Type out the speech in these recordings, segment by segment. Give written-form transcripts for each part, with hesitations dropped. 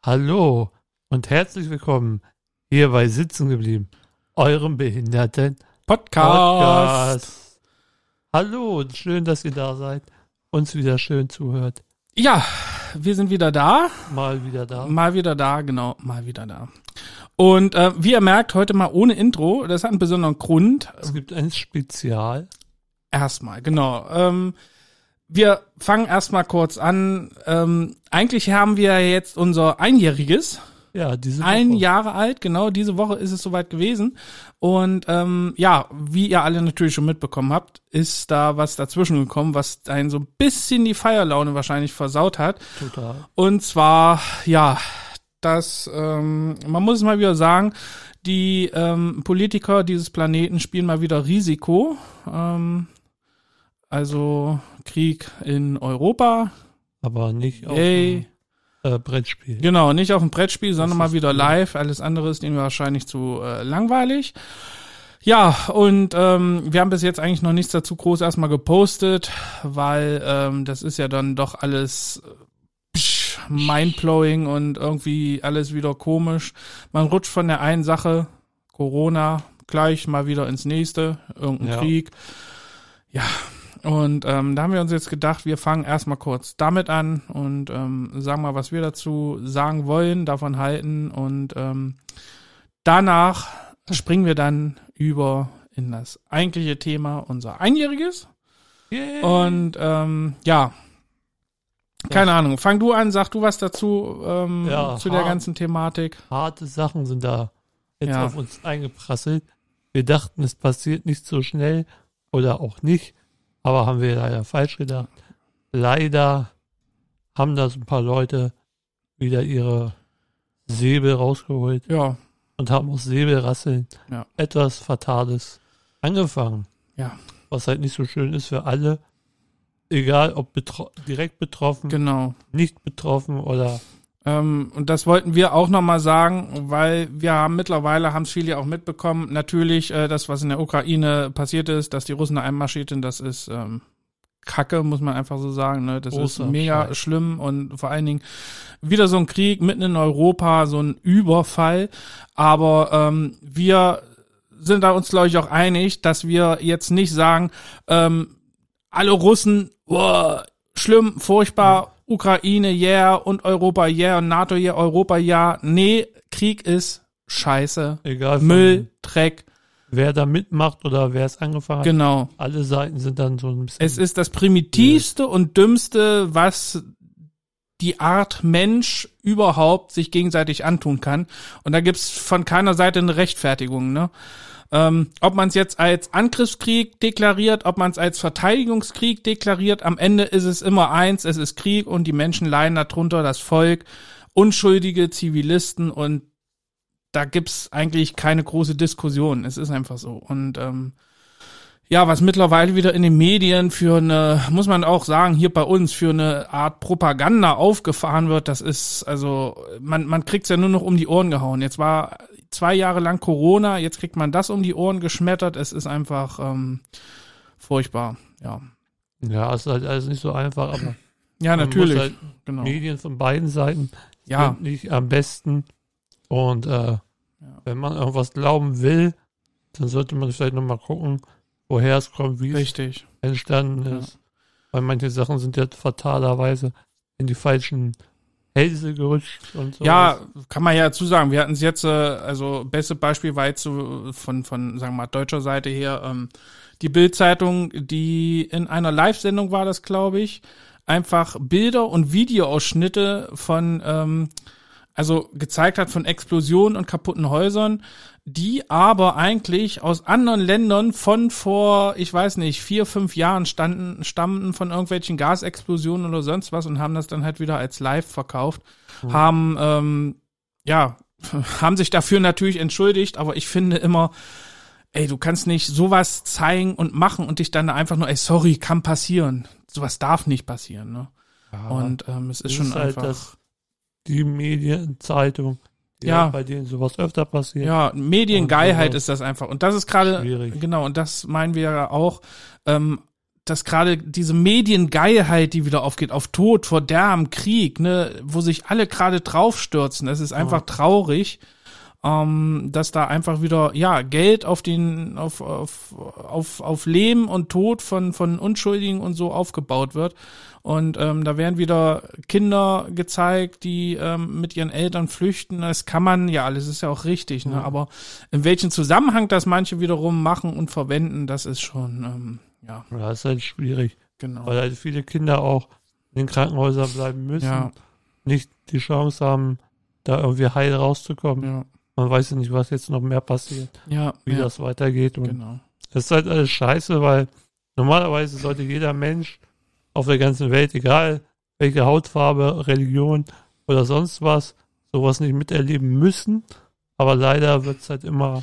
Hallo und herzlich willkommen hier bei Sitzen geblieben, eurem behinderten Podcast. Hallo und schön, dass ihr da seid, uns wieder schön zuhört. Ja, wir sind wieder da. Mal wieder da. Genau, mal wieder da. Und wie ihr merkt, heute mal ohne Intro, das hat einen besonderen Grund. Es gibt ein Spezial. Erstmal, genau. Wir fangen erstmal kurz an. Eigentlich haben wir jetzt unser Einjähriges. Ja, diese Woche. 1 Jahr alt, genau, diese Woche ist es soweit gewesen. Und ja, wie ihr alle natürlich schon mitbekommen habt, ist da was dazwischen gekommen, was einen so ein bisschen die Feierlaune wahrscheinlich versaut hat. Total. Und zwar, ja, man muss es mal wieder sagen, die Politiker dieses Planeten spielen mal wieder Risiko. Also Krieg in Europa. Aber nicht auf dem Brettspiel. Genau, nicht auf dem Brettspiel, sondern mal wieder cool. live. Alles andere ist ihnen wahrscheinlich zu langweilig. Ja, und wir haben bis jetzt eigentlich noch nichts dazu groß erstmal gepostet, weil das ist ja dann doch alles mindblowing und irgendwie alles wieder komisch. Man rutscht von der einen Sache, Corona, gleich mal wieder ins nächste, irgendein Krieg. Ja, und da haben wir uns jetzt gedacht, wir fangen erstmal kurz damit an und sagen mal, was wir dazu sagen wollen, davon halten und danach springen wir dann über in das eigentliche Thema, unser Einjähriges. Yay. Und ja, keine Ahnung, fang du an, sag du was dazu zu der ganzen Thematik. Harte Sachen sind da jetzt Ja. auf uns eingeprasselt. Wir dachten, es passiert nicht so schnell oder auch nicht. Aber haben wir leider falsch gedacht. Leider haben das ein paar Leute wieder ihre Säbel rausgeholt Ja, und haben aus Säbelrasseln etwas Fatales angefangen. ja, Was halt nicht so schön ist für alle. Egal ob direkt betroffen, genau. nicht betroffen oder... Und das wollten wir auch nochmal sagen, weil wir haben mittlerweile, haben es viele auch mitbekommen, natürlich das, was in der Ukraine passiert ist, dass die Russen da einmarschiert sind, das ist Kacke, muss man einfach so sagen. Ne? Das Großer ist mega Scheiß. schlimm und vor allen Dingen wieder so ein Krieg mitten in Europa, so ein Überfall. Aber wir sind da uns, glaube ich, auch einig, dass wir jetzt nicht sagen, alle Russen, schlimm, furchtbar, Ukraine, yeah, und Europa, yeah, und NATO, yeah, Europa, ja. Nee, Krieg ist scheiße. Egal Müll, Dreck. wer da mitmacht oder wer es angefangen hat. Genau. Alle Seiten sind dann so ein bisschen... Es ist das primitivste und dümmste, was die Art Mensch überhaupt sich gegenseitig antun kann. Und da gibt's von keiner Seite eine Rechtfertigung, ne? Ob man es jetzt als Angriffskrieg deklariert, ob man es als Verteidigungskrieg deklariert, am Ende ist es immer eins, es ist Krieg und die Menschen leiden darunter, das Volk, unschuldige Zivilisten und da gibt's eigentlich keine große Diskussion, es ist einfach so. Und ja, was mittlerweile wieder in den Medien für eine, muss man auch sagen, hier bei uns für eine Art Propaganda aufgefahren wird, das ist, also, man kriegt's ja nur noch um die Ohren gehauen. Jetzt war 2 Jahre lang Corona, jetzt kriegt man das um die Ohren geschmettert, es ist einfach furchtbar, ja. Ja, es ist halt alles nicht so einfach, aber Ja, man natürlich, muss halt genau. Medien von beiden Seiten Ja, sind nicht am besten. Und wenn man irgendwas glauben will, dann sollte man vielleicht nochmal gucken, woher es kommt, wie richtig. es entstanden ist. Weil manche Sachen sind jetzt fatalerweise in die falschen Hälse gerutscht und so. Ja, kann man ja dazu sagen. Wir hatten es jetzt, also beste Beispiel war jetzt so von sagen wir mal, deutscher Seite her, die Bild-Zeitung, die in einer Live-Sendung war das, glaube ich, einfach Bilder und Videoausschnitte von, also gezeigt hat von Explosionen und kaputten Häusern, die aber eigentlich aus anderen Ländern von vor, ich weiß nicht, 4, 5 Jahren stammten von irgendwelchen Gasexplosionen oder sonst was und haben das dann halt wieder als live verkauft, haben sich dafür natürlich entschuldigt, aber ich finde immer, ey, du kannst nicht sowas zeigen und machen und dich dann einfach nur, ey, sorry, kann passieren. Sowas darf nicht passieren, ne? Ja, Und es ist schon halt einfach... die Medienzeitung, Ja. bei denen sowas öfter passiert. Ja, Mediengeilheit Und ist das einfach. Und das ist gerade, schwierig. genau, und das meinen wir ja auch, dass gerade diese Mediengeilheit, die wieder aufgeht, auf Tod, Verderben, Krieg, ne, wo sich alle gerade draufstürzen, das ist einfach traurig, dass da einfach wieder, ja, Geld auf Leben und Tod von Unschuldigen und so aufgebaut wird. Und da werden wieder Kinder gezeigt, die mit ihren Eltern flüchten. Das kann man ja alles, ist ja auch richtig, ne? Aber in welchem Zusammenhang das manche wiederum machen und verwenden, das ist schon, ja. Ja, das ist halt schwierig. Genau. Weil halt viele Kinder auch in den Krankenhäusern bleiben müssen, nicht die Chance haben, da irgendwie heil rauszukommen. Ja. Man weiß ja nicht, was jetzt noch mehr passiert, wie das weitergeht. Und Genau. das ist halt alles scheiße, weil normalerweise sollte jeder Mensch auf der ganzen Welt, egal welche Hautfarbe, Religion oder sonst was, sowas nicht miterleben müssen. Aber leider wird es halt immer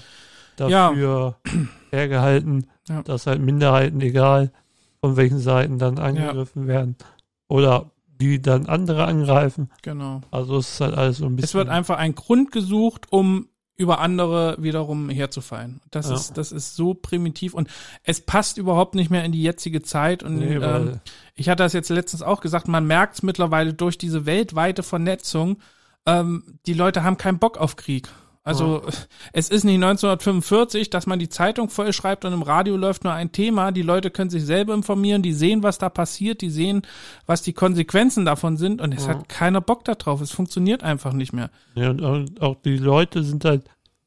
dafür hergehalten, dass halt Minderheiten, egal von welchen Seiten, dann angegriffen werden. Oder die dann andere angreifen. Genau. Also es ist halt alles so ein bisschen... Es wird einfach ein Grund gesucht, um über andere wiederum herzufallen. Das ist so primitiv und es passt überhaupt nicht mehr in die jetzige Zeit. Und ich hatte das jetzt letztens auch gesagt, man merkt es mittlerweile durch diese weltweite Vernetzung, die Leute haben keinen Bock auf Krieg. Also es ist nicht 1945, dass man die Zeitung voll schreibt und im Radio läuft nur ein Thema. Die Leute können sich selber informieren, die sehen, was da passiert, die sehen, was die Konsequenzen davon sind und es hat keiner Bock da drauf. Es funktioniert einfach nicht mehr. Ja, und auch die Leute sind halt,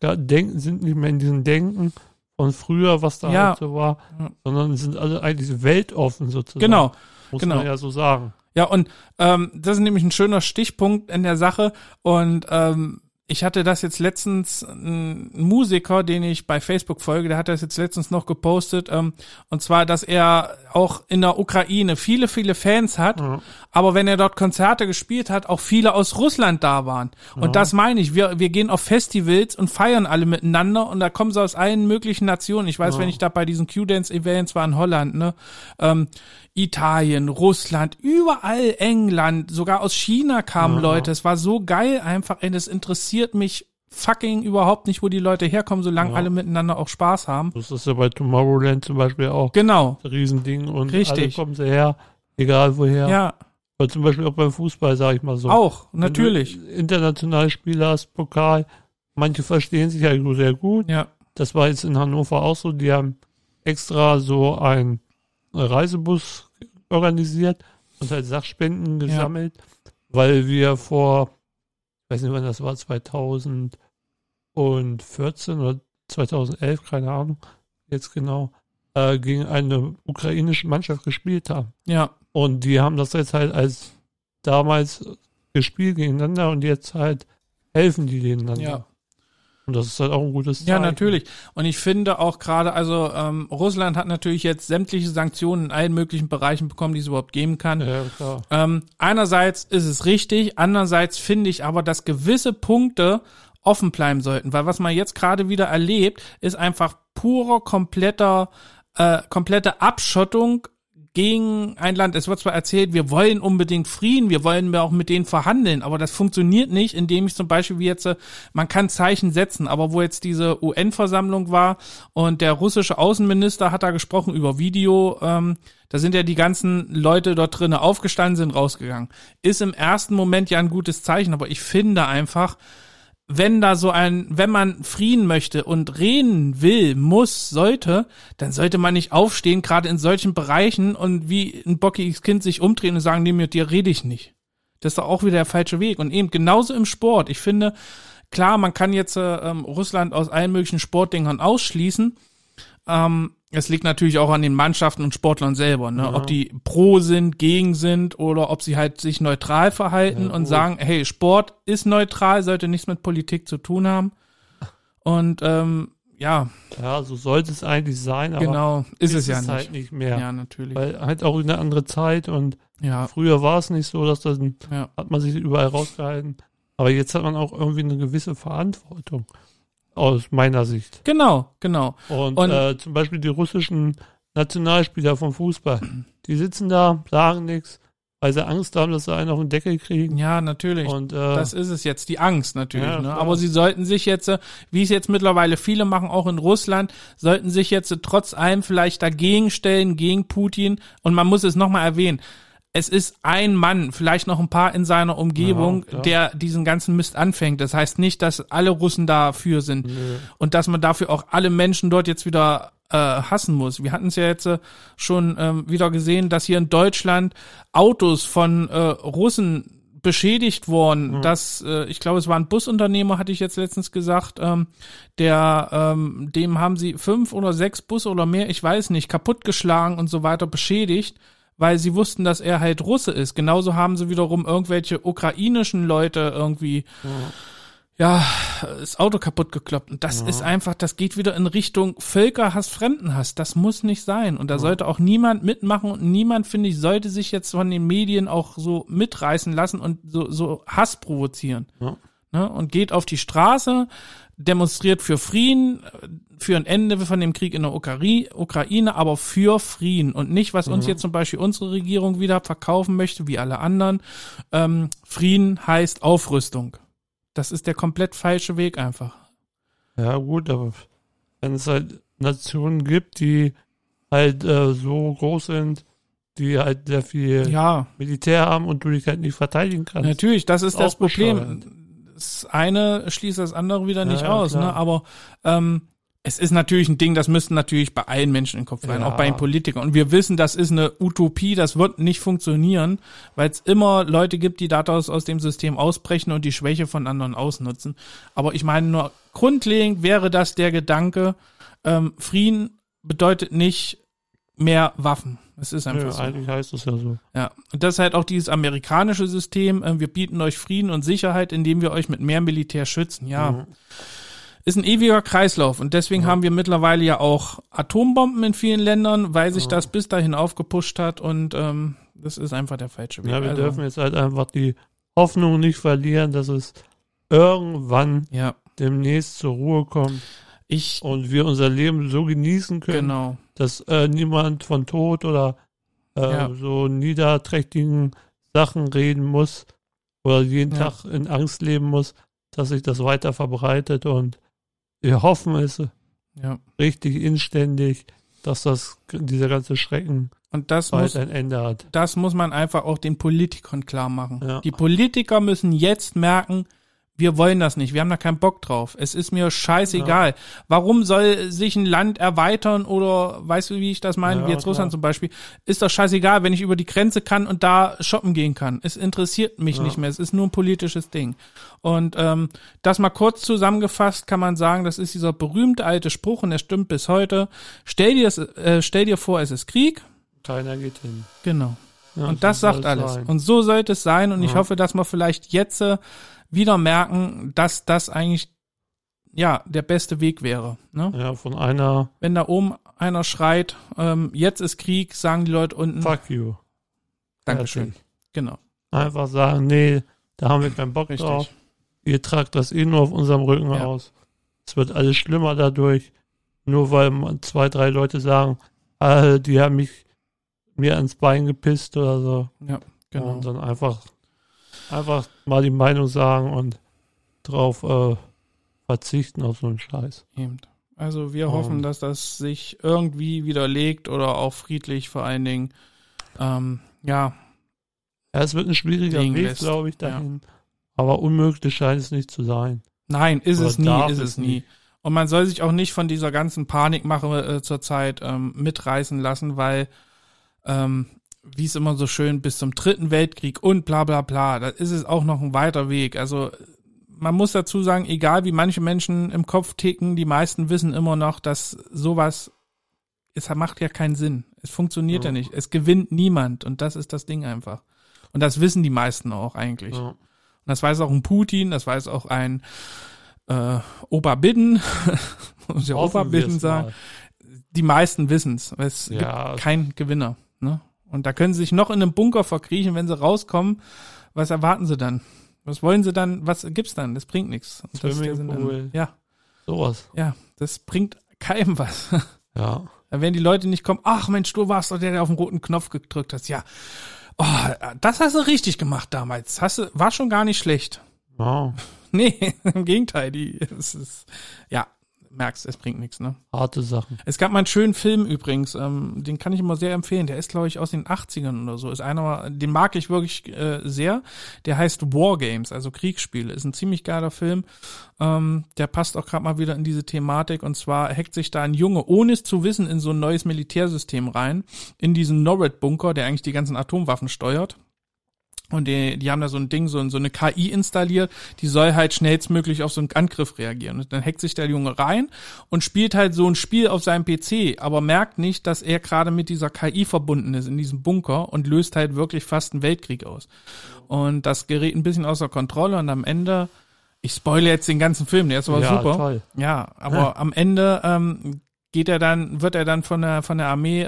sind nicht mehr in diesem Denken von früher, was da halt so war, sondern sind alle eigentlich weltoffen sozusagen. Genau. Muss man ja so sagen. Ja, und das ist nämlich ein schöner Stichpunkt in der Sache und ich hatte das jetzt letztens, ein Musiker, den ich bei Facebook folge, der hat das jetzt letztens noch gepostet, und zwar, dass er auch in der Ukraine viele, viele Fans hat, aber wenn er dort Konzerte gespielt hat, auch viele aus Russland da waren. Und das meine ich, wir gehen auf Festivals und feiern alle miteinander und da kommen sie aus allen möglichen Nationen. Ich weiß, wenn ich da bei diesen Q-Dance-Events war in Holland, ne, Italien, Russland, überall England, sogar aus China kamen Leute. Es war so geil einfach, ey, das interessiert mich fucking überhaupt nicht, wo die Leute herkommen, solange alle miteinander auch Spaß haben. Das ist ja bei Tomorrowland zum Beispiel auch genau ein Riesending und richtig. Alle kommen sie her, egal woher. Ja. Weil zum Beispiel auch beim Fußball, sag ich mal so. Auch, natürlich. Wenn du internationale Spieler hast, Pokal, manche verstehen sich ja sehr gut. Ja. Das war jetzt in Hannover auch so, die haben extra so einen Reisebus organisiert und halt Sachspenden gesammelt, weil wir vor, ich weiß nicht wann das war, 2014 oder 2011, keine Ahnung, jetzt genau, gegen eine ukrainische Mannschaft gespielt haben. Ja. Und die haben das jetzt halt als damals gespielt gegeneinander und jetzt halt helfen die denen dann. Ja. Und das ist halt auch ein gutes Zeichen. Ja, natürlich. Und ich finde auch gerade, also Russland hat natürlich jetzt sämtliche Sanktionen in allen möglichen Bereichen bekommen, die es überhaupt geben kann. Ja, klar. Einerseits ist es richtig, andererseits finde ich aber, dass gewisse Punkte offen bleiben sollten, weil was man jetzt gerade wieder erlebt, ist einfach komplette Abschottung gegen ein Land. Es wird zwar erzählt, wir wollen unbedingt Frieden, wir wollen auch mit denen verhandeln, aber das funktioniert nicht, indem ich zum Beispiel wie jetzt, man kann Zeichen setzen, aber wo jetzt diese UN-Versammlung war und der russische Außenminister hat da gesprochen über Video, da sind ja die ganzen Leute dort drinnen aufgestanden, sind rausgegangen. Ist im ersten Moment ja ein gutes Zeichen, aber ich finde einfach, wenn man Frieden möchte und reden will, sollte, dann sollte man nicht aufstehen, gerade in solchen Bereichen und wie ein bockiges Kind sich umdrehen und sagen, nee, mit dir rede ich nicht. Das ist doch auch wieder der falsche Weg. Und eben genauso im Sport. Ich finde, klar, man kann jetzt Russland aus allen möglichen Sportdingern ausschließen. Es liegt natürlich auch an den Mannschaften und Sportlern selber, ne? Ob die pro sind, gegen sind oder ob sie halt sich neutral verhalten und sagen, hey, Sport ist neutral, sollte nichts mit Politik zu tun haben. Und ja, so sollte es eigentlich sein, aber genau, ist es ja nicht. Halt nicht mehr. Ja, natürlich. Weil halt auch eine andere Zeit und ja. Früher war es nicht so, dass hat man sich überall rausgehalten. Aber jetzt hat man auch irgendwie eine gewisse Verantwortung. Aus meiner Sicht. Genau. Und zum Beispiel die russischen Nationalspieler vom Fußball, die sitzen da, sagen nichts, weil sie Angst haben, dass sie einen auf den Deckel kriegen. Ja, natürlich. Und das ist es jetzt, die Angst natürlich. Ja, ne? klar. Aber sie sollten sich jetzt, wie es jetzt mittlerweile viele machen, auch in Russland, sollten sich jetzt trotz allem vielleicht dagegen stellen, gegen Putin. Und man muss es nochmal erwähnen, es ist ein Mann, vielleicht noch ein paar in seiner Umgebung, Ja, der diesen ganzen Mist anfängt. Das heißt nicht, dass alle Russen dafür sind. Nö. Und dass man dafür auch alle Menschen dort jetzt wieder hassen muss. Wir hatten es ja jetzt schon wieder gesehen, dass hier in Deutschland Autos von Russen beschädigt wurden. Dass, ich glaube, es war ein Busunternehmer, hatte ich jetzt letztens gesagt, dem haben sie 5 oder 6 Busse oder mehr, ich weiß nicht, kaputtgeschlagen und so weiter, beschädigt, weil sie wussten, dass er halt Russe ist. Genauso haben sie wiederum irgendwelche ukrainischen Leute irgendwie das Auto kaputt gekloppt. Und das ist einfach, das geht wieder in Richtung Völkerhass, Fremdenhass. Das muss nicht sein. Und da sollte auch niemand mitmachen und niemand, finde ich, sollte sich jetzt von den Medien auch so mitreißen lassen und so Hass provozieren. Ja. Ne? Und geht auf die Straße, demonstriert für Frieden, für ein Ende von dem Krieg in der Ukraine, aber für Frieden und nicht, was uns jetzt zum Beispiel unsere Regierung wieder verkaufen möchte, wie alle anderen. Frieden heißt Aufrüstung. Das ist der komplett falsche Weg einfach. Ja gut, aber wenn es halt Nationen gibt, die halt so groß sind, die halt sehr viel Militär haben und du dich halt nicht verteidigen kannst. Natürlich, das ist das Problem. bescheuert. Das eine schließt das andere wieder nicht Ja, aus, klar. ne? Aber es ist natürlich ein Ding, das müsste natürlich bei allen Menschen in den Kopf rein, Ja. auch bei den Politikern. Und wir wissen, das ist eine Utopie, das wird nicht funktionieren, weil es immer Leute gibt, die daraus aus dem System ausbrechen und die Schwäche von anderen ausnutzen. Aber ich meine, nur grundlegend wäre das der Gedanke, Frieden bedeutet nicht mehr Waffen. Es ist einfach so. Eigentlich heißt es ja so. Ja, und das ist halt auch dieses amerikanische System, wir bieten euch Frieden und Sicherheit, indem wir euch mit mehr Militär schützen. Ja, ist ein ewiger Kreislauf und deswegen haben wir mittlerweile ja auch Atombomben in vielen Ländern, weil sich das bis dahin aufgepusht hat und das ist einfach der falsche Weg. Ja, wir dürfen jetzt halt einfach die Hoffnung nicht verlieren, dass es irgendwann demnächst zur Ruhe kommt und wir unser Leben so genießen können, dass niemand von Tod oder so niederträchtigen Sachen reden muss oder jeden Tag in Angst leben muss, dass sich das weiter verbreitet und wir hoffen es richtig inständig, dass dieser ganze Schrecken und das bald ein Ende hat. Das muss man einfach auch den Politikern klar machen. Ja. Die Politiker müssen jetzt merken, wir wollen das nicht, wir haben da keinen Bock drauf. Es ist mir scheißegal. Ja. Warum soll sich ein Land erweitern oder, weißt du, wie ich das meine, wie jetzt Russland zum Beispiel, ist doch scheißegal, wenn ich über die Grenze kann und da shoppen gehen kann. Es interessiert mich nicht mehr, es ist nur ein politisches Ding. Und das mal kurz zusammengefasst kann man sagen, das ist dieser berühmte alte Spruch und der stimmt bis heute. Stell dir vor, es ist Krieg. Keiner geht hin. Genau. Ja, und das sagt alles. Sein. Und so sollte es sein und ich hoffe, dass wir vielleicht jetzt wieder merken, dass das eigentlich der beste Weg wäre. Ne? Ja, wenn da oben einer schreit, jetzt ist Krieg, sagen die Leute unten. Fuck you. Dankeschön. Genau. Einfach sagen, nee, da haben wir keinen Bock drauf. Ihr tragt das nur auf unserem Rücken aus. Es wird alles schlimmer dadurch. Nur weil 2, 3 Leute sagen, die haben mir ans Bein gepisst oder so. Ja, genau. Und dann einfach mal die Meinung sagen und drauf verzichten auf so einen Scheiß. Eben. Also wir hoffen, dass das sich irgendwie widerlegt oder auch friedlich vor allen Dingen, es wird ein schwieriger Weg, glaube ich, dahin. Ja. Aber unmöglich scheint es nicht zu sein. Nein, ist es nie. Und man soll sich auch nicht von dieser ganzen Panikmache zurzeit mitreißen lassen, weil wie es immer so schön bis zum 3. Weltkrieg und bla bla bla, da ist es auch noch ein weiter Weg. Also man muss dazu sagen, egal wie manche Menschen im Kopf ticken, die meisten wissen immer noch, dass sowas, es macht ja keinen Sinn. Es funktioniert ja nicht. Es gewinnt niemand und das ist das Ding einfach. Und das wissen die meisten auch eigentlich. Ja. Und das weiß auch ein Putin, das weiß auch ein Oberbidden, muss ja Oberbidden sagen. Die meisten wissen es. Es gibt keinen Gewinner. Ne? Und da können sie sich noch in einem Bunker verkriechen, wenn sie rauskommen. Was erwarten sie dann? Was wollen sie dann? Was gibt's dann? Das bringt nichts. Sowas. Ja, das bringt keinem was. Ja. Da werden die Leute nicht kommen, ach Mensch, du warst doch der auf den roten Knopf gedrückt hast. Ja, Oh, das hast du richtig gemacht damals. War schon gar nicht schlecht. Ja, Nee, im Gegenteil. Merkst, es bringt nichts, ne? harte Sachen. Es gab mal einen schönen Film übrigens, den kann ich immer sehr empfehlen. Der ist, glaube ich, aus den 80ern oder so. Ist einer, den mag ich wirklich sehr. Der heißt War Games, also Kriegsspiele. Ist ein ziemlich geiler Film. Der passt auch gerade mal wieder in diese Thematik. Und zwar hackt sich da ein Junge, ohne es zu wissen, in so ein neues Militärsystem rein. In diesen Norred-Bunker, der eigentlich die ganzen Atomwaffen steuert. Und die haben da so ein Ding, so eine KI installiert, die soll halt schnellstmöglich auf so einen Angriff reagieren. Und dann hackt sich der Junge rein und spielt halt so ein Spiel auf seinem PC, aber merkt nicht, dass er gerade mit dieser KI verbunden ist in diesem Bunker und löst halt wirklich fast einen Weltkrieg aus. Und das gerät ein bisschen außer Kontrolle und am Ende, ich spoile jetzt den ganzen Film, der ist aber super. Toll. Ja, aber am Ende wird er dann von der Armee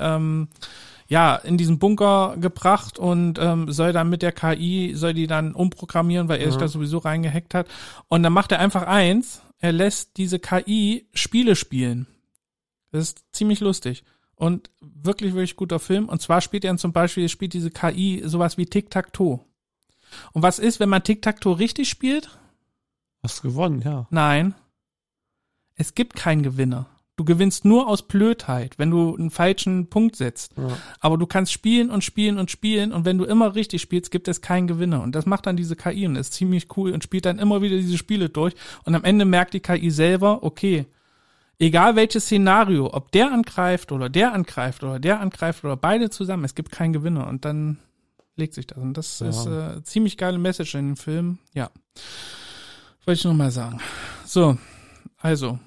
in diesen Bunker gebracht und soll dann mit der KI, soll die dann umprogrammieren, weil er sich da sowieso reingehackt hat. Und dann macht er einfach eins, er lässt diese KI Spiele spielen. Das ist ziemlich lustig. Und wirklich, wirklich guter Film. Und zwar spielt diese KI sowas wie Tic-Tac-Toe. Und was ist, wenn man Tic-Tac-Toe richtig spielt? Hast gewonnen, ja. Nein. Es gibt keinen Gewinner. Du gewinnst nur aus Blödheit, wenn du einen falschen Punkt setzt. Ja. Aber du kannst spielen und spielen und spielen und wenn du immer richtig spielst, gibt es keinen Gewinner. Und das macht dann diese KI und das ist ziemlich cool und spielt dann immer wieder diese Spiele durch. Und am Ende merkt die KI selber, okay, egal welches Szenario, ob der angreift oder der angreift oder der angreift oder beide zusammen, es gibt keinen Gewinner. Und dann legt sich das. Und das ist ziemlich geile Message in dem Film. Ja, wollte ich nur mal sagen. So, also,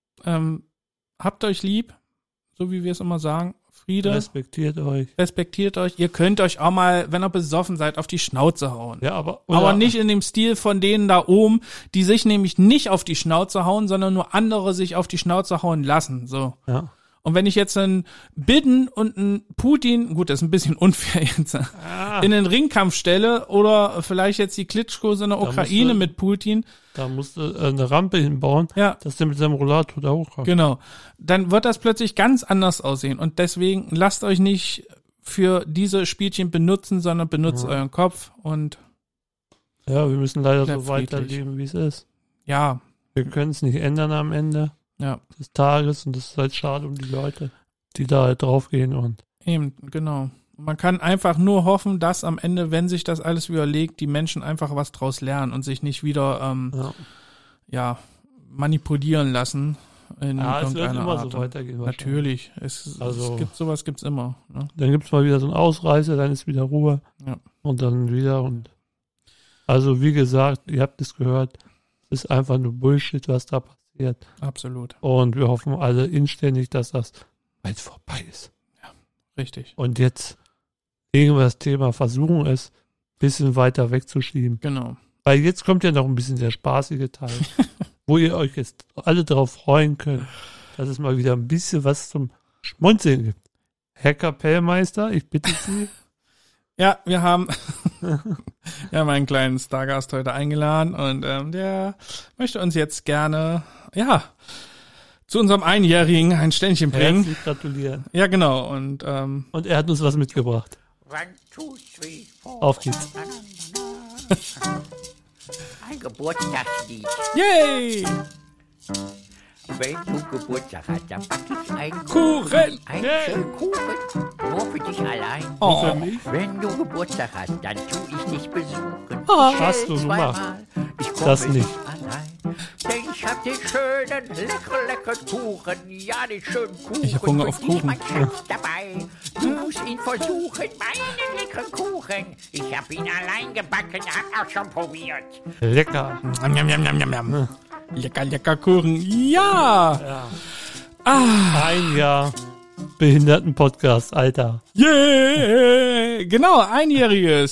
habt euch lieb, so wie wir es immer sagen. Friede. Respektiert euch. Ihr könnt euch auch mal, wenn ihr besoffen seid, auf die Schnauze hauen. Ja, aber nicht in dem Stil von denen da oben, die sich nämlich nicht auf die Schnauze hauen, sondern nur andere sich auf die Schnauze hauen lassen. So. Ja. Und wenn ich jetzt einen Biden und einen Putin, gut, das ist ein bisschen unfair jetzt, in den Ringkampf stelle oder vielleicht jetzt die Klitschkos in der Ukraine mit Putin. Da musst du eine Rampe hinbauen, dass der mit seinem Rollator da hochkommt. Genau. Dann wird das plötzlich ganz anders aussehen. Und deswegen lasst euch nicht für diese Spielchen benutzen, sondern benutzt euren Kopf und ja, wir müssen leider so weiterleben, wie es ist. Ja. Wir können es nicht ändern am Ende des Tages und das ist halt schade um die Leute, die da halt draufgehen und eben, genau. Man kann einfach nur hoffen, dass am Ende, wenn sich das alles widerlegt, die Menschen einfach was draus lernen und sich nicht wieder manipulieren lassen in es wird irgendeiner immer Art. so weitergehen. Natürlich. Sowas gibt's immer. Ne? Dann gibt's mal wieder so einen Ausreißer, dann ist wieder Ruhe. Ja. Und dann wieder und also wie gesagt, ihr habt es gehört, es ist einfach nur Bullshit, was da passiert. Absolut. Und wir hoffen alle inständig, dass das bald vorbei ist. Ja, richtig. Und jetzt das Thema versuchen es, ein bisschen weiter wegzuschieben. Genau. Weil jetzt kommt ja noch ein bisschen der spaßige Teil, wo ihr euch jetzt alle darauf freuen könnt, dass es mal wieder ein bisschen was zum Schmunzeln gibt. Herr Kapellmeister, ich bitte Sie. Ja, wir haben einen kleinen Stargast heute eingeladen und der möchte uns jetzt gerne, zu unserem Einjährigen ein Ständchen bringen. Herzlich gratulieren. Ja, genau. Und er hat uns was mitgebracht. 1, 2, 3, 4. Auf geht's. Ein Geburtstagslied. yay! Wenn du Geburtstag hast, dann back ich einen Kuchen! Einen schönen Kuchen, nur für dich allein. Oh. Für mich? Wenn du Geburtstag hast, dann tu ich dich besuchen. Hast du gemacht. Ich komme Das nicht. allein. Denn ich hab den schönen, leckeren Kuchen. Ja, den schönen Kuchen. Ich hab Hunger auf Für dich, Kuchen. mein Schatz, dabei. Du musst ihn versuchen, meinen leckeren Kuchen. Ich hab ihn allein gebacken, hab auch schon probiert. Lecker. Njam, njam, njam, njam, njam. Lecker Kuchen. Ja! Ein Jahr Behinderten-Podcast, Alter. Yeah! Genau, einjähriges.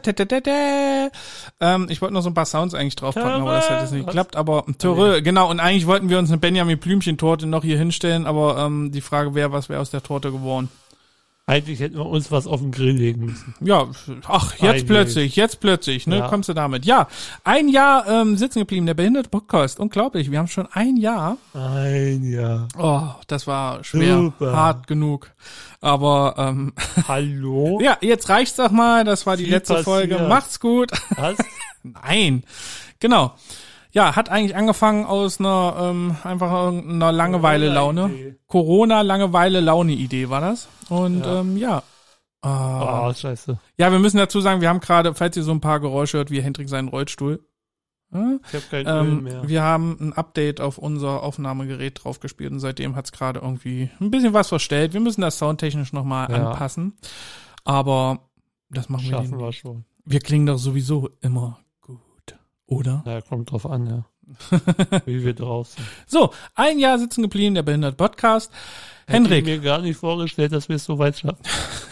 Ich wollte noch so ein paar Sounds eigentlich draufpacken, aber das hat jetzt nicht geklappt. Aber genau, und eigentlich wollten wir uns eine Benjamin Blümchen-Torte noch hier hinstellen, aber die Frage wäre, was wäre aus der Torte geworden? Eigentlich hätten wir uns was auf den Grill legen müssen. Ja, ach, jetzt plötzlich, ne, Ja. kommst du damit. Ja, ein Jahr sitzen geblieben, der behinderte Podcast. Unglaublich, wir haben schon ein Jahr. Ein Jahr. Oh, das war schwer, Super. hart genug. Aber Hallo? ja, jetzt reicht's doch mal. Das war die Viel letzte Folge. passiert. Macht's gut. Was? Nein, genau. Ja, hat eigentlich angefangen aus einer einfach irgendeiner Langeweile-Laune. Corona-Idee. Corona-Langeweile-Laune-Idee war das. Und Ja. ja. Oh, scheiße. Ja, wir müssen dazu sagen, wir haben gerade, falls ihr so ein paar Geräusche hört, wie Hendrik seinen Rollstuhl. Ich habe kein Öl mehr. Wir haben ein Update auf unser Aufnahmegerät draufgespielt und seitdem hat's gerade irgendwie ein bisschen was verstellt. Wir müssen das soundtechnisch nochmal Ja. anpassen. Aber das machen wir Schaffen nicht. wir schon. Wir klingen doch sowieso immer gut, oder? Ja, kommt drauf an, ja. Wie wir draußen. So, ein Jahr sitzen geblieben, der behinderte Podcast. Hätte Hendrik, ich mir gar nicht vorgestellt, dass wir es so weit schaffen.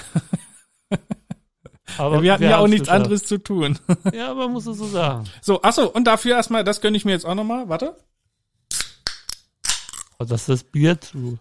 Aber wir hatten ja auch haben's nichts geschafft. anderes zu tun. Ja, aber muss es so sagen. So, achso, und dafür erstmal, das gönne ich mir jetzt auch nochmal. Warte. Oh, das ist das Bier zu.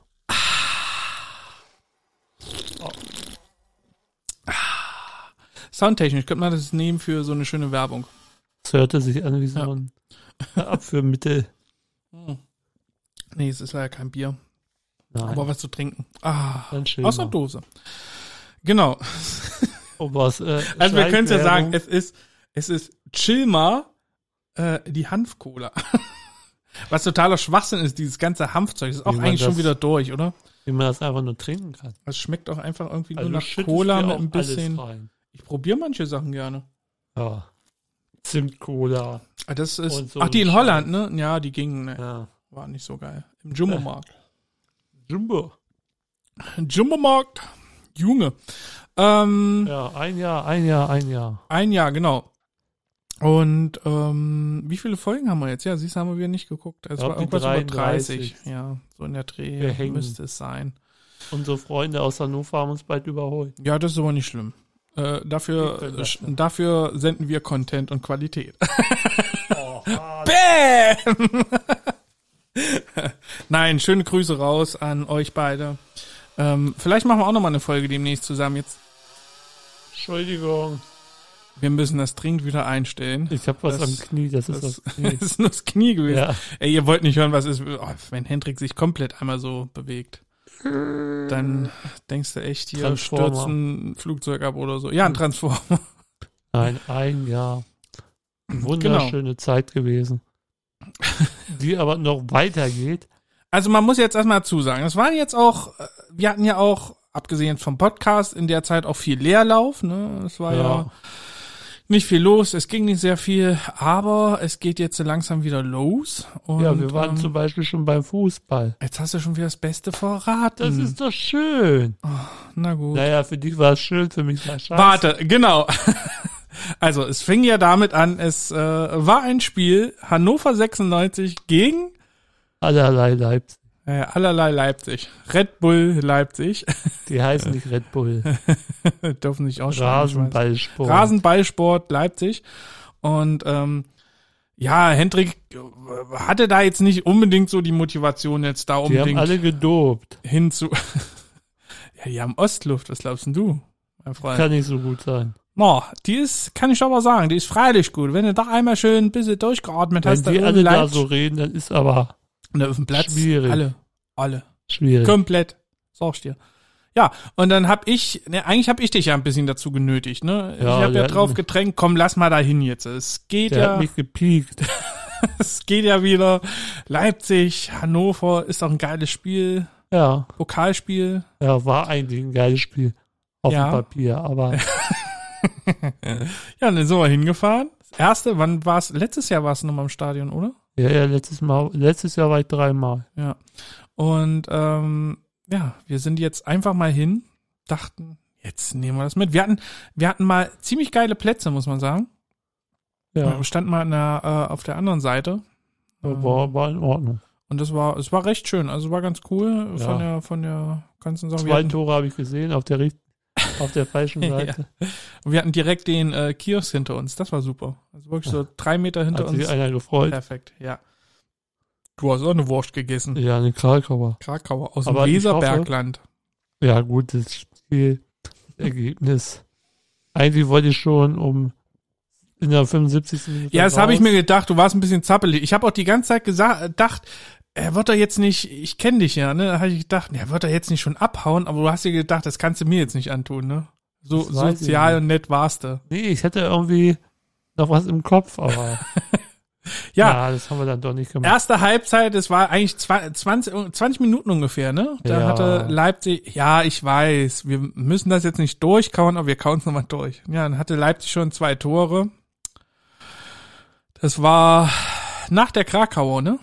Soundtechnisch könnte man das nehmen für so eine schöne Werbung. Das hörte sich an wie so Ja. ein Abführmittel. Nee, es ist leider kein Bier, Nein, aber was zu trinken. Ah, dann schön. aus der Dose. Genau. Oh, was, Also wir können es ja sagen, Schleichwerbung. es ist Chilma, die Hanfcola. Was totaler Schwachsinn ist, dieses ganze Hanfzeug, das ist auch Wie man eigentlich schon das- wieder durch, oder? Wie man das einfach nur trinken kann. Es schmeckt auch einfach irgendwie Also nur du nach schüttest Cola dir mit auch ein bisschen. alles rein. Ich probiere manche Sachen gerne. Ja. Zimt-Cola. Ah, das ist, Und so ach, die in ein Holland, ne? Ja, die gingen, ne? Ja. War nicht so geil. Im Jumbo-Markt. Jumbo. Jumbo-Markt. Junge. Ja, ein Jahr. Ein Jahr, genau. Und wie viele Folgen haben wir jetzt? Ja, siehst du, haben wir wieder nicht geguckt. Also es Ich war glaub, die irgendwas über 33. 30. Ja, so in der Wir Dreh hängen. müsste es sein. Unsere Freunde aus Hannover haben uns bald überholt. Ja, das ist aber nicht schlimm. Wir können das schon. Dafür senden wir Content und Qualität. Oh, Bäm! Nein, schöne Grüße raus an euch beide. Vielleicht machen wir auch nochmal eine Folge demnächst zusammen. Jetzt, Entschuldigung. wir müssen das dringend wieder einstellen. Ich habe was Das- am Knie. Das ist Das das Knie. ist nur das Knie gewesen. Ja. Ey, ihr wollt nicht hören, was ist, wenn Hendrik sich komplett einmal so bewegt. Dann denkst du echt, hier Transformer. stürzt ein Flugzeug ab oder so. Ja, ein Transformer. Nein, ein Jahr. Wunderschöne Zeit gewesen. Die aber noch weitergeht. Also man muss jetzt erstmal zusagen, es waren jetzt auch, wir hatten ja auch, abgesehen vom Podcast, in der Zeit auch viel Leerlauf, ne? Es war ja nicht viel los, es ging nicht sehr viel, aber es geht jetzt so langsam wieder los. Und, Ja, wir waren zum Beispiel schon beim Fußball. jetzt hast du schon wieder das Beste verraten. Das ist doch schön. Na gut. Naja, für dich war es schön, für mich war es scheiße. Warte, genau. Also, es fing ja damit an, es war ein Spiel, Hannover 96 gegen Allerlei Leipzig. allerlei Leipzig. Red Bull Leipzig. Die heißen nicht Red Bull. Dürfen nicht aussprechen. Rasenballsport. Rasenballsport Leipzig. Und ja, Hendrik hatte da jetzt nicht unbedingt so die Motivation, jetzt da Die haben unbedingt alle gedopt. hinzu. Ja, die haben Ostluft, was glaubst denn du, mein Freund? Kann nicht so gut sein. No, die ist, kann ich aber sagen, die ist freilich gut. Wenn du da einmal schön ein bisschen durchgeatmet Wenn hast, die dann alle da Leipzig- so reden, dann ist aber und auf dem Platz. schwierig. Alle. schwierig. Komplett. Sag's dir. Ja, und dann eigentlich hab ich dich ja ein bisschen dazu genötigt, ne? Ja, ich habe der ja hat drauf mich- gedrängt, komm, lass mal da hin jetzt. Es geht Der ja, hat mich gepiekt. es geht ja wieder. Leipzig, Hannover ist auch ein geiles Spiel. Ja, Pokalspiel. ja, war eigentlich ein geiles Spiel. Auf Ja. dem Papier, aber Ja, und dann sind wir hingefahren. Das erste, wann war's? Letztes Jahr war's nochmal im Stadion, oder? ja, letztes Jahr war ich 3-mal. Ja. Und ja, wir sind jetzt einfach mal hin, dachten, jetzt nehmen wir das mit. Wir hatten mal ziemlich geile Plätze, muss man sagen. Ja, Wir standen mal auf der anderen Seite. war in Ordnung. Und es war recht schön. Also war ganz cool Ja. von der ganzen Sache. Zwei Tore habe ich gesehen auf der falschen Seite. Wir hatten direkt den Kiosk hinter uns. Das war super. Also wirklich so 3 Meter hinter Hat sich uns. einer gefreut. Perfekt, ja. Du hast auch eine Wurst gegessen. Ja, eine Krakauer. Krakauer aus dem Aber ich Weserbergland. Ja, gut, das Spiel Ergebnis. Eigentlich wollte ich schon in der 75. Minute Ja, das habe ich raus. mir gedacht, du warst ein bisschen zappelig. Ich habe auch die ganze Zeit gedacht, er wird doch jetzt nicht, ich kenne dich ja, ne? Da habe ich gedacht, er wird doch jetzt nicht schon abhauen, aber du hast dir gedacht, das kannst du mir jetzt nicht antun, ne? So Das weiß ich sozial nicht. und nett warst du. Nee, ich hätte irgendwie noch was im Kopf, aber Ja, das haben wir dann doch nicht gemacht. erste Halbzeit, es war eigentlich 20 Minuten ungefähr, ne? Da Ja. hatte Leipzig, ja, ich weiß, wir müssen das jetzt nicht durchkauen, aber wir kauen es nochmal durch. Ja, dann hatte Leipzig schon 2 Tore. Das war nach der Krakauer, ne?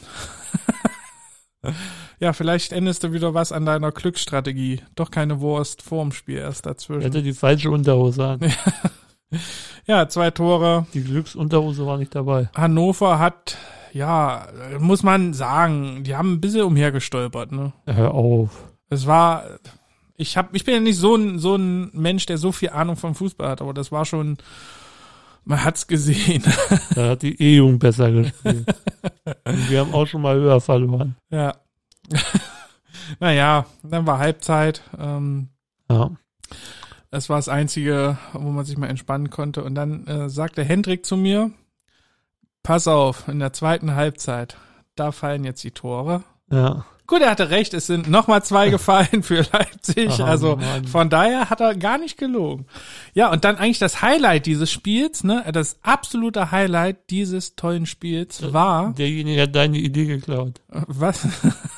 Ja, vielleicht endest du wieder was an deiner Glücksstrategie. Doch keine Wurst vorm Spiel erst Ich dazwischen. hatte die falsche Unterhose an. Ja, 2 Tore. Die Glücksunterhose war nicht dabei. Hannover hat, ja, muss man sagen, die haben ein bisschen umhergestolpert, ne? Hör auf. Es war, ich bin ja nicht so ein Mensch, der so viel Ahnung vom Fußball hat, aber das war schon, man hat's gesehen. Da hat die E-Jugend besser gespielt. Und wir haben auch schon mal höher verloren. Ja. Naja, dann war Halbzeit. Ja. Das war das Einzige, wo man sich mal entspannen konnte. Und dann sagte Hendrik zu mir, pass auf, in der zweiten Halbzeit, da fallen jetzt die Tore. Ja. Gut, er hatte recht, es sind nochmal 2 gefallen für Leipzig. Ach, Also Mann. von daher hat er gar nicht gelogen. Ja, und dann eigentlich das Highlight dieses Spiels, ne, das absolute Highlight dieses tollen Spiels war, Derjenige hat deine Idee geklaut. was?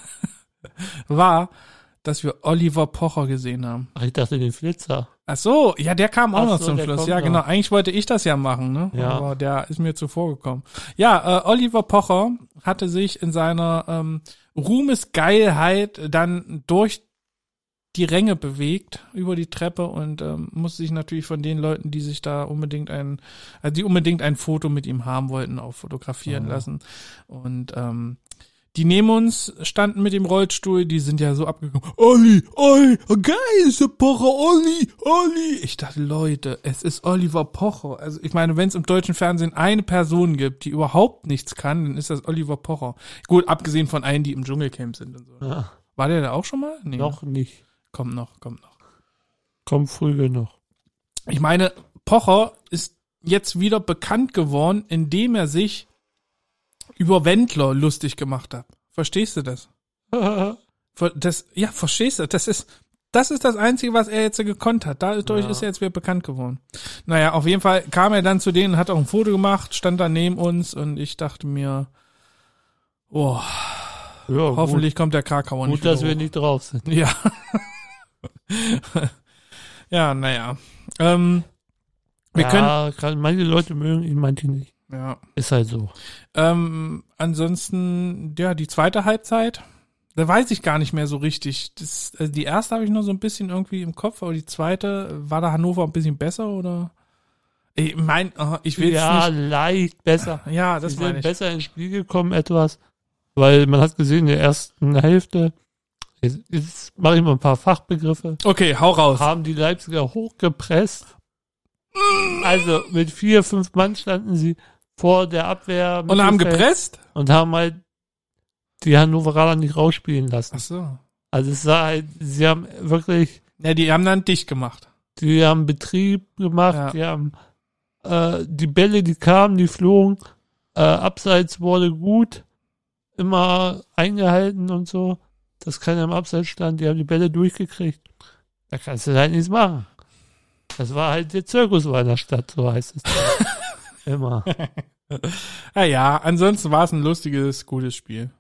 war, dass wir Oliver Pocher gesehen haben. Ach, ich dachte den Flitzer. Ach so, ja, der kam auch Ach noch so, zum der Schluss. kommt Ja, noch. genau. Eigentlich wollte ich das ja machen, ne? Ja. Aber der ist mir zuvor gekommen. Ja, Oliver Pocher hatte sich in seiner Ruhmesgeilheit dann durch die Ränge bewegt, über die Treppe und musste sich natürlich von den Leuten, die sich da unbedingt ein Foto mit ihm haben wollten, auch fotografieren lassen. Und die neben uns standen mit dem Rollstuhl, die sind ja so abgekommen. Olli, geil ist der Pocher, Olli. Ich dachte, Leute, es ist Oliver Pocher. Also ich meine, wenn es im deutschen Fernsehen eine Person gibt, die überhaupt nichts kann, dann ist das Oliver Pocher. Gut, abgesehen von allen, die im Dschungelcamp sind und so. Ja. War der da auch schon mal? Nee. Noch nicht. Kommt noch. Kommt früh genug. Ich meine, Pocher ist jetzt wieder bekannt geworden, indem er sich über Wendler lustig gemacht hat. Verstehst du das? Verstehst du? Das ist das Einzige, was er jetzt gekonnt hat. Dadurch ist er jetzt wieder bekannt geworden. Naja, auf jeden Fall kam er dann zu denen, hat auch ein Foto gemacht, stand da neben uns und ich dachte mir, oh, Ja, hoffentlich kommt der Krakauer gut, nicht dass wieder wir hoch. nicht drauf sind. Ja. Ja, naja. Wir können, manche Leute mögen ihn, manche nicht. ja. Ist halt so. Ansonsten, ja, die zweite Halbzeit, da weiß ich gar nicht mehr so richtig. Die erste habe ich nur so ein bisschen irgendwie im Kopf, aber die zweite, war da Hannover ein bisschen besser oder? Ich meine, ich will Ja, jetzt nicht. leicht besser. Ja, Sie das meine sind ich. besser ins Spiel gekommen etwas, weil man hat gesehen, in der ersten Hälfte, jetzt mache ich mal ein paar Fachbegriffe, Okay, hau raus. haben die Leipziger hochgepresst. Also mit 4, 5 Mann standen sie vor der Abwehr. Und haben Mittelfeld gepresst? und haben halt die Hannoveraner nicht rausspielen lassen. Ach so. Also es sah halt, sie haben wirklich, Ja, die haben dann dicht gemacht. die haben Betrieb gemacht, Ja. die haben die Bälle, die kamen, die flogen, Abseits wurde gut, immer eingehalten und so, dass keiner im Abseits stand, die haben die Bälle durchgekriegt. Da kannst du halt nichts machen. Das war halt der Zirkus war in der Stadt, so heißt es. Immer. Ja, ansonsten war es ein lustiges, gutes Spiel.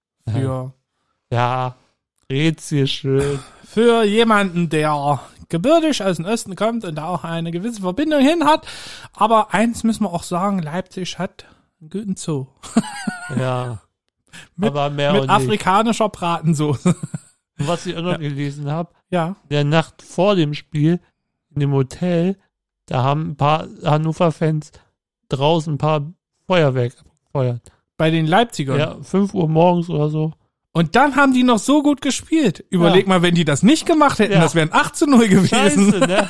Ja, Rätsel schön. Für jemanden, der gebürtig aus dem Osten kommt und da auch eine gewisse Verbindung hin hat. Aber eins müssen wir auch sagen, Leipzig hat einen guten Zoo. Ja. Mit- aber mehr Mit und nicht. afrikanischer Bratensoße. Und was ich auch noch gelesen habe, Ja. der Nacht vor dem Spiel in dem Hotel, da haben ein paar Hannover-Fans draußen ein paar Feuerwerke abgefeuert. Bei den Leipzigern. Ja, 5 Uhr morgens oder so. Und dann haben die noch so gut gespielt. Überleg mal, wenn die das nicht gemacht hätten, Ja. das wären 8:0 gewesen. Scheiße, ne?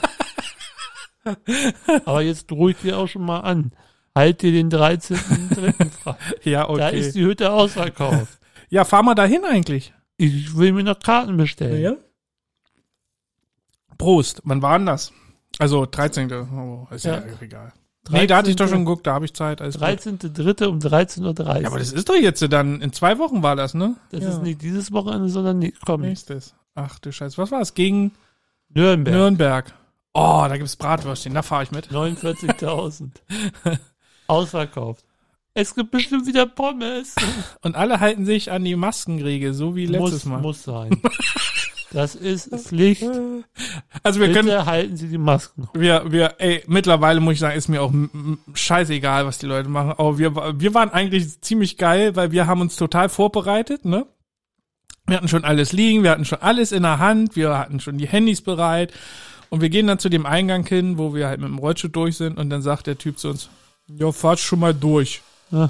Aber jetzt ruhig dir auch schon mal an. Halt dir den 13.3. frei. Ja, Da okay. ist die Hütte ausverkauft. Ja, fahren wir dahin eigentlich. Ich will mir noch Karten bestellen. Prost. Wann war denn das? Also 13. Oh, ist ja egal. Nee, da hatte ich doch schon geguckt, da habe ich Zeit. 13.3. um 13.30 Uhr. Ja, aber das ist doch jetzt dann, in 2 Wochen war das, ne? Das ist nicht dieses Wochenende, sondern komm. Nächstes. Ach du Scheiße. Was war es? Gegen Nürnberg. Oh, da gibt's Bratwürstchen, da fahre ich mit. 49.000. Ausverkauft. Es gibt bestimmt wieder Pommes. Und alle halten sich an die Maskenregel, so wie letztes Mal. Muss sein. Das ist Pflicht. Also wir Bitte halten Sie die Masken. Mittlerweile muss ich sagen, ist mir auch scheißegal, was die Leute machen. Aber wir waren eigentlich ziemlich geil, weil wir haben uns total vorbereitet, ne? Wir hatten schon alles liegen, wir hatten schon alles in der Hand, wir hatten schon die Handys bereit. Und wir gehen dann zu dem Eingang hin, wo wir halt mit dem Rollstuhl durch sind. Und dann sagt der Typ zu uns, ja, fahrt schon mal durch. Ja.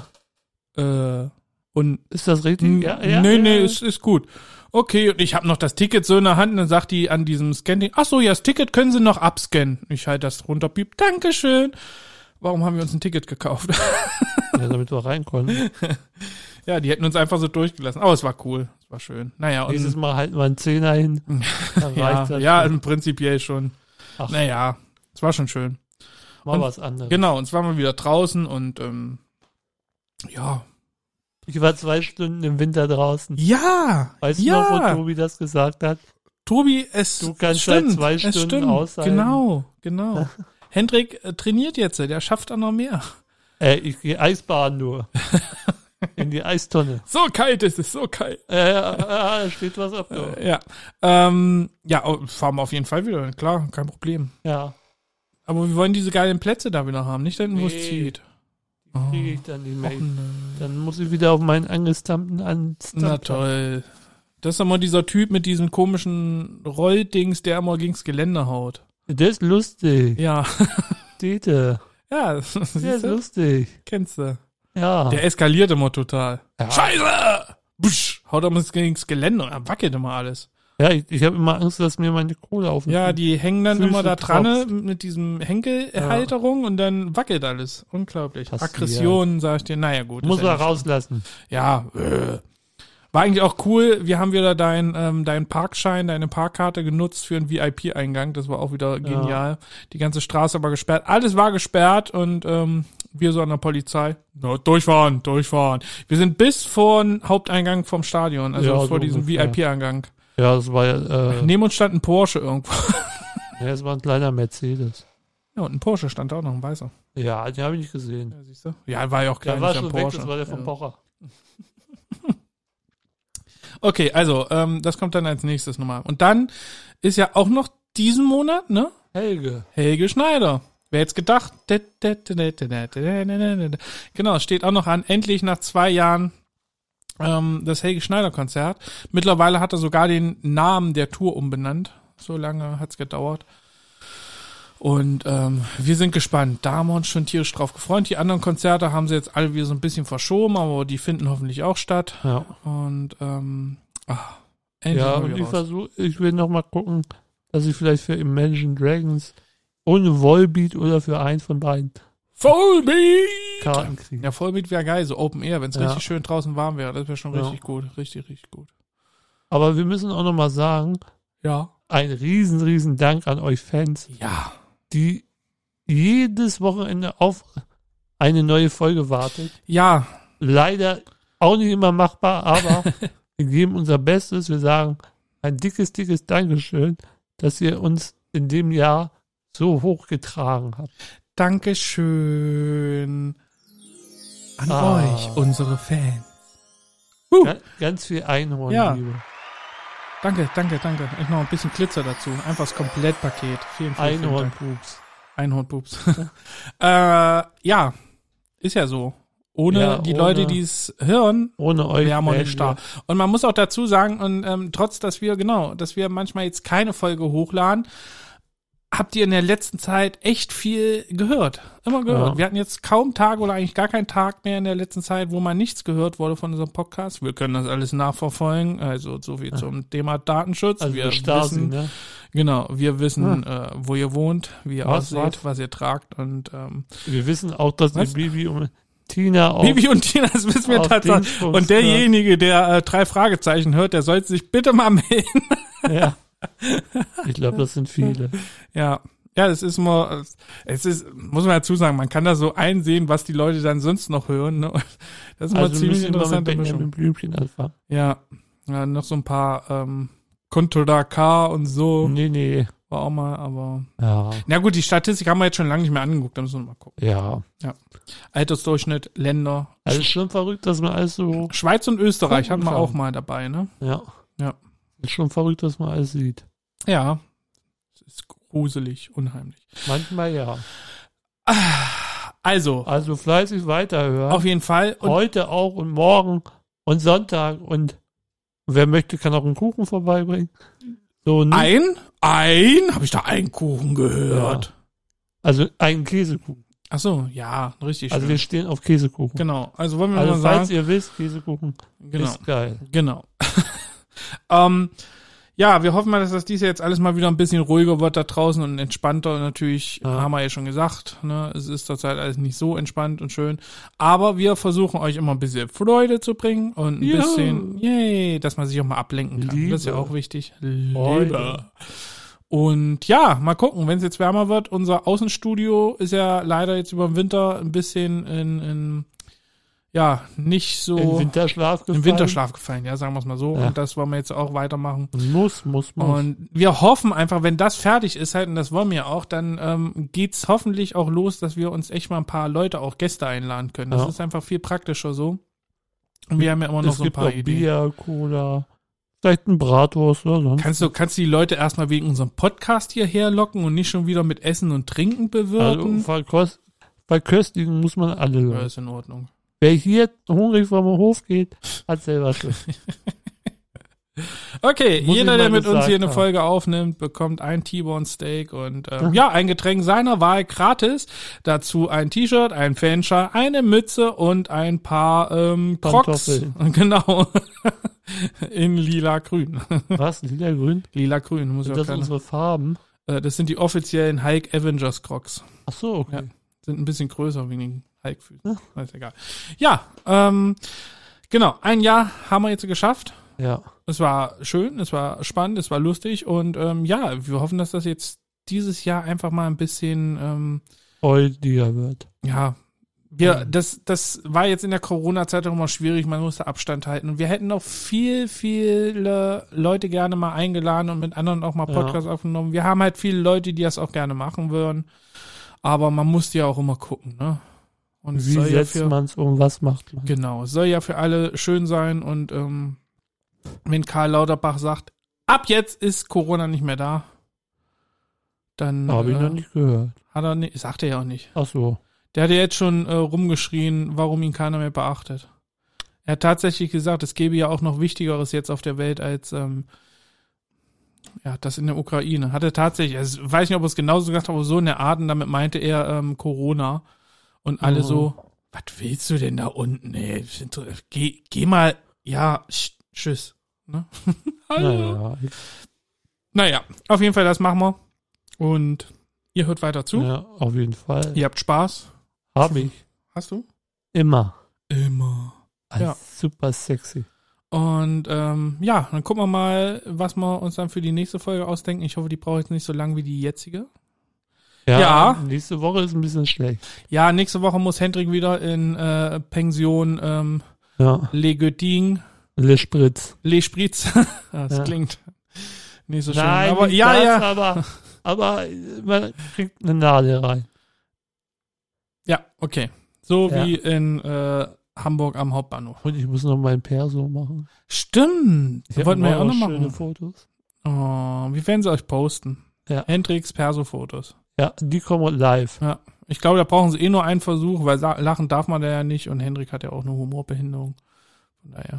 Und ist das richtig? Nee, ist gut. Okay, und ich habe noch das Ticket so in der Hand und dann sagt die an diesem Scan-Ding, ach so, ja, das Ticket können Sie noch abscannen. Ich halte das runter, piep, Dankeschön. Warum haben wir uns ein Ticket gekauft? Ja, damit wir rein konnten. Ja, die hätten uns einfach so durchgelassen. Aber es war cool, es war schön. Naja, und dieses Mal halten wir einen Zehner hin. Dann reicht das ja, schon. prinzipiell schon. Ach. Naja, es war schon schön. Mal was anderes. Genau, und es waren wir wieder draußen und ja. Ich war 2 Stunden im Winter draußen. Ja! Weißt du noch, wo Tobi das gesagt hat? Tobi, Du kannst seit 2 Stunden aushalten. Genau. Hendrik trainiert jetzt, der schafft auch noch mehr. Ich gehe Eisbaden nur. In die Eistonne. So kalt ist es, so kalt. Da steht was ab. Ja. Fahren wir auf jeden Fall wieder, klar, kein Problem. Ja. Aber wir wollen diese geilen Plätze da wieder haben, nicht dann, wo es zieht. Kriege ich dann nicht mehr. Dann muss ich wieder auf meinen angestammten Na toll. Das ist immer dieser Typ mit diesem komischen Rolldings, der immer gegens Geländer haut. Der ist lustig. Ja. Dete. Ja, der ist lustig. Kennst du. Ja. Der eskaliert immer total. Ja. Scheiße! Busch! Haut immer gegens Geländer und er wackelt immer alles. Ja, ich habe immer Angst, dass mir meine Kohle auf den Ja, die hängen dann Füße immer da dran tropft. mit diesem Henkelhalterung und dann wackelt alles. Unglaublich. Passiert. Aggression, sag ich dir. Naja, gut. Muss ist er ja nicht rauslassen. schlimm. Ja, war eigentlich auch cool. Wir haben wieder deinen Parkschein, deine Parkkarte genutzt für einen VIP-Eingang. Das war auch wieder genial. Die ganze Straße war gesperrt. Alles war gesperrt und wir so an der Polizei. No, durchfahren. Wir sind bis vor den Haupteingang vom Stadion, also Ja, vor so diesem ungefähr. VIP-Eingang. Ja, das war ja, Neben uns stand ein Porsche irgendwo. ja, es war ein kleiner Mercedes. Ja, und ein Porsche stand da auch noch, ein weißer. Ja, den habe ich nicht gesehen. Ja, siehst du? Ja, war ja auch klein. Der war nicht ein schon weg, Porsche. das war der von Pocher. Okay, also, das kommt dann als nächstes nochmal. Und dann ist ja auch noch diesen Monat, ne? Helge Schneider. Wer jetzt gedacht? Genau, steht auch noch an. Endlich nach 2 Jahren das Helge Schneider Konzert. Mittlerweile hat er sogar den Namen der Tour umbenannt. So lange hat's gedauert. Und wir sind gespannt. Da haben wir uns schon tierisch drauf gefreut. Die anderen Konzerte haben sie jetzt alle wieder so ein bisschen verschoben, aber die finden hoffentlich auch statt. Ja. Und endlich Ja, mal und wieder raus. ich will noch mal gucken, dass ich vielleicht für Imagine Dragons ohne Volbeat oder für eins von beiden Vollbeat! Karten kriege. Ja, Vollbeat wäre geil, so Open Air, wenn es Ja. richtig schön draußen warm wäre. Das wäre schon Ja. richtig gut. Richtig gut. Aber wir müssen auch noch mal sagen, Ja. ein riesen Dank an euch Fans, Ja. die jedes Wochenende auf eine neue Folge wartet. Ja. Leider auch nicht immer machbar, aber wir geben unser Bestes. Wir sagen ein dickes Dankeschön, dass ihr uns in dem Jahr so hochgetragen habt. Dankeschön an euch, unsere Fans. Ganz viel Einhorn, Ja. Liebe. Danke. Ich noch ein bisschen Glitzer dazu. Einfach das Komplettpaket. Vielen Dank. Einhornpups. Einhornpups. Ja, ist ja so. Ohne die Leute, die es hören, Ohne euch wir haben auch wären nicht da. Und man muss auch dazu sagen, und trotz, dass wir manchmal jetzt keine Folge hochladen, habt ihr in der letzten Zeit echt viel gehört. Immer gehört. Ja. Wir hatten jetzt kaum Tage oder eigentlich gar keinen Tag mehr in der letzten Zeit, wo mal nichts gehört wurde von unserem Podcast. Wir können das alles nachverfolgen. Also so viel zum Thema Datenschutz. Also wir Stasi, wissen, ne? genau, wir wissen, wo ihr wohnt, wie ihr Was? aussieht, was ihr tragt und Wir wissen auch, dass Was? die Bibi und Tina auch Bibi und Tina, das wissen wir auf tatsächlich. Dingsbums Und derjenige, der 3 Fragezeichen hört, der sollte sich bitte mal melden. ja, Ich glaube, das sind viele. Ja. Ja, es ist, muss man dazu sagen, man kann da so einsehen, was die Leute dann sonst noch hören. Ne? Das ist immer ziemlich interessante mit Mischung. Blümchen anfangen. Ja, noch so ein paar Contra K und so. Nee. War auch mal, aber. Ja. Na gut, die Statistik haben wir jetzt schon lange nicht mehr angeguckt, da müssen wir mal gucken. Ja. Altersdurchschnitt, Länder. Also ist schon verrückt, dass man alles so. Schweiz und Österreich hatten wir kann. auch mal dabei, ne? Ja. Ja. Ist schon verrückt, dass man alles sieht. Ja. Es ist gruselig, unheimlich. Manchmal ja. Also fleißig weiterhören. auf jeden Fall. Und Heute auch und morgen und Sonntag und wer möchte, kann auch einen Kuchen vorbeibringen. So nicht. habe ich da einen Kuchen gehört? Ja. Also einen Käsekuchen. Ach so, ja, richtig Also schön. wir stehen auf Käsekuchen. Genau, also wollen wir Also mal falls sagen. ihr wisst, Käsekuchen ist geil. Genau. Ja, wir hoffen mal, dass das dies Jahr jetzt alles mal wieder ein bisschen ruhiger wird da draußen und entspannter. Und natürlich haben wir ja schon gesagt, ne, es ist zurzeit alles nicht so entspannt und schön. Aber wir versuchen euch immer ein bisschen Freude zu bringen und ein bisschen, dass man sich auch mal ablenken kann. Liebe. Das ist ja auch wichtig. Freude. Und ja, mal gucken, wenn es jetzt wärmer wird. Unser Außenstudio ist ja leider jetzt über den Winter ein bisschen nicht so Im Winterschlaf gefallen, ja, sagen wir es mal so. Ja. Und das wollen wir jetzt auch weitermachen. Muss. Und wir hoffen einfach, wenn das fertig ist halt, und das wollen wir auch, dann geht's hoffentlich auch los, dass wir uns echt mal ein paar Leute, auch Gäste einladen können. Das ist einfach viel praktischer so. Und wir haben ja immer noch Es so ein gibt paar auch Ideen. Bier, Cola, vielleicht ein Bratwurst oder sonst. Kannst du die Leute erstmal wegen unserem Podcast hierher locken und nicht schon wieder mit Essen und Trinken bewirten? Also verköstigen muss man alle Ja, Leute. ist in Ordnung. Wer hier hungrig vom Hof geht, hat selber Schuld. Okay, Muss jeder, ich der mal mit uns gesagt hier eine haben. Folge aufnimmt, bekommt ein T-Bone Steak und ein Getränk seiner Wahl gratis. Dazu ein T-Shirt, ein Fanschal, eine Mütze und ein paar Crocs. Pantoffeln. Genau. In lila-grün. Was? Lila-grün? Lila-grün. Muss ich Sind auch das keine. unsere Farben? Das sind die offiziellen Hulk Avengers Crocs. Ach so, okay. Ja. Sind ein bisschen größer wegen den Hulk-Füßen. Ist egal. Ja, genau. Ein Jahr haben wir jetzt geschafft. Ja. Es war schön, es war spannend, es war lustig und wir hoffen, dass das jetzt dieses Jahr einfach mal ein bisschen Freudiger wird. das war jetzt in der Corona-Zeit auch immer schwierig, man musste Abstand halten und wir hätten auch viele Leute gerne mal eingeladen und mit anderen auch mal Podcasts aufgenommen. Wir haben halt viele Leute, die das auch gerne machen würden, aber man musste ja auch immer gucken, ne? Und Wie setzt man es um? Was macht man? Genau, es soll ja für alle schön sein und wenn Karl Lauterbach sagt, ab jetzt ist Corona nicht mehr da, dann Habe ich noch nicht gehört. sagt er ja auch nicht. Ach so. Der hat ja jetzt schon rumgeschrien, warum ihn keiner mehr beachtet. Er hat tatsächlich gesagt, es gäbe ja auch noch Wichtigeres jetzt auf der Welt als das in der Ukraine. Hat er tatsächlich, also, ich weiß nicht, ob er es genauso gesagt hat, aber so in der Art, und damit meinte er Corona. Und alle so, was willst du denn da unten? Ey? Geh mal, tschüss. Ne? Naja, auf jeden Fall, das machen wir. Und ihr hört weiter zu. Ja, auf jeden Fall. Ihr habt Spaß. Habe ich. Hast du? Immer. Ja. Super sexy. Und dann gucken wir mal, was wir uns dann für die nächste Folge ausdenken. Ich hoffe, die braucht jetzt nicht so lang wie die jetzige. Ja. Nächste Woche ist ein bisschen schlecht. Ja, nächste Woche muss Hendrik wieder in Pension Le Götting. Le Spritz. Le Spritz. Das klingt nicht so schön. Nein, Aber nicht das, aber man kriegt eine Nadel rein. Ja, okay. So wie in Hamburg am Hauptbahnhof. Und ich muss noch mein Perso machen. Stimmt. Ich Wollten wir ja auch noch schöne machen. Fotos. Oh, wie werden sie euch posten? Ja. Hendriks Perso-Fotos. Ja, die kommen live. Ja. Ich glaube, da brauchen sie nur einen Versuch, weil lachen darf man da ja nicht und Hendrik hat ja auch eine Humorbehinderung. Von daher.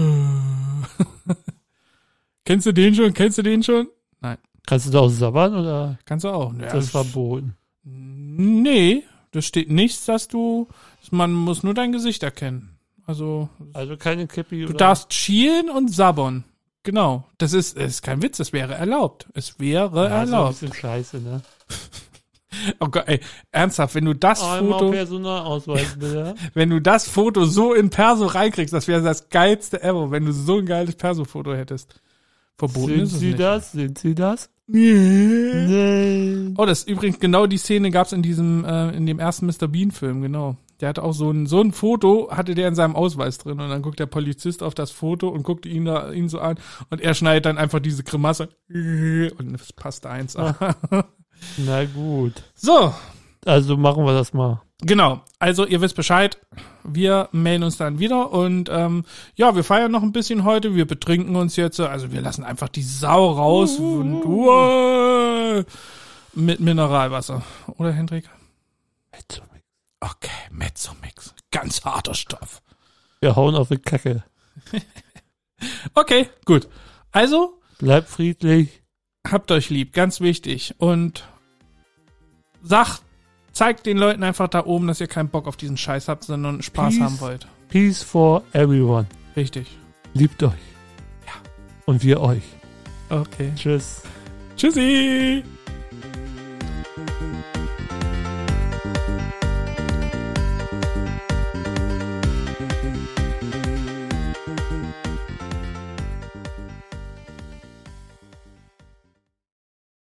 Kennst du den schon? Nein. Kannst du da auch sabbern oder? Kannst du auch. Ja, Das ist verboten. Nee, das steht nichts, man muss nur dein Gesicht erkennen. Also keine Käppi du darfst schielen und sabbern. Genau. Das ist kein Witz, das wäre erlaubt. Es wäre Das ist ein erlaubt. bisschen scheiße, ne? Oh Gott, ey, ernsthaft, wenn du das Foto, Personalausweis, bitte. wenn du das Foto so in Perso reinkriegst, das wäre das geilste ever, wenn du so ein geiles Perso-Foto hättest. Verboten Sind ist es Sie nicht. das? Sind Sie das? Nee. Nein. Oh, das ist übrigens genau die Szene gab's in dem ersten Mr. Bean Film, genau. Der hatte auch so ein Foto, hatte der in seinem Ausweis drin und dann guckt der Polizist auf das Foto und guckt ihn so an und er schneidet dann einfach diese Grimasse und es passt 1A. Na gut. So, Also machen wir das mal. genau. Also ihr wisst Bescheid. Wir melden uns dann wieder und ja, wir feiern noch ein bisschen heute. Wir betrinken uns jetzt. Also wir lassen einfach die Sau raus und, mit Mineralwasser. Oder Hendrik? Okay, Mezzomix. Ganz harter Stoff. Wir hauen auf die Kacke. Okay, gut. Also, Bleibt friedlich. habt euch lieb, ganz wichtig. Und zeigt den Leuten einfach da oben, dass ihr keinen Bock auf diesen Scheiß habt, sondern Spaß Peace. haben wollt. Peace for everyone. Richtig. Liebt euch. Ja. Und wir euch. Okay. Tschüss. Tschüssi.